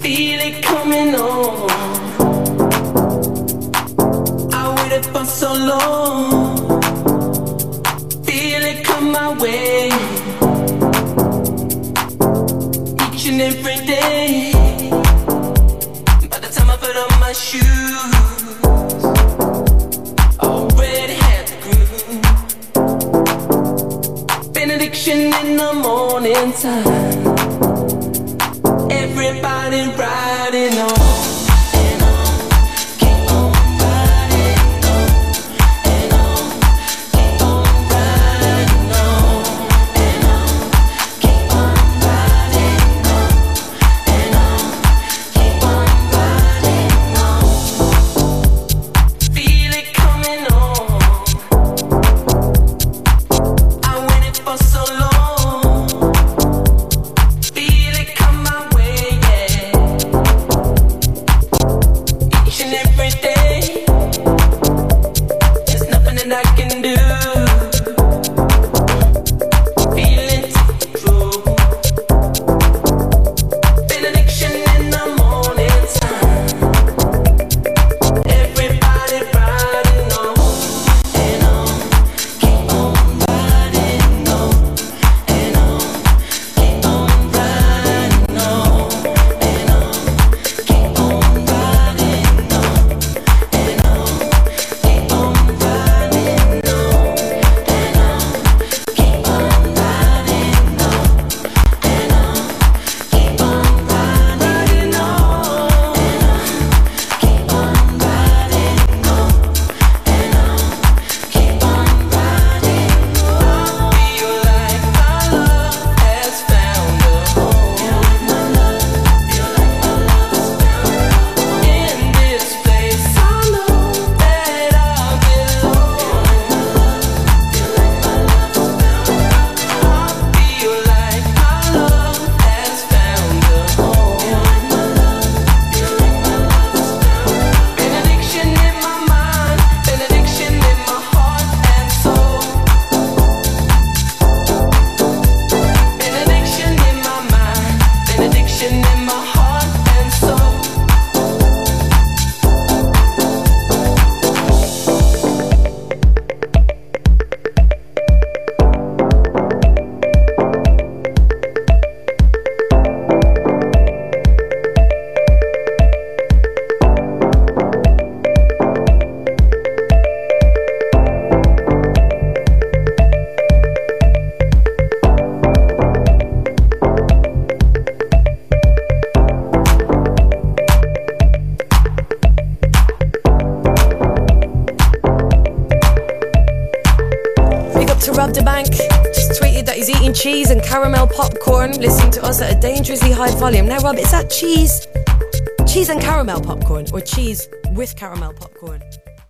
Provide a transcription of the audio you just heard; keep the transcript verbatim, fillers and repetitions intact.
Feel it coming on. I waited for so long. Feel it come my way. Each and every day. By the time I put on my shoes, already had the groove. Benediction in the morning time. Everybody riding on. Cheese and caramel popcorn, listening to us at a dangerously high volume. Now, Rob, is that cheese, cheese and caramel popcorn, or cheese with caramel popcorn?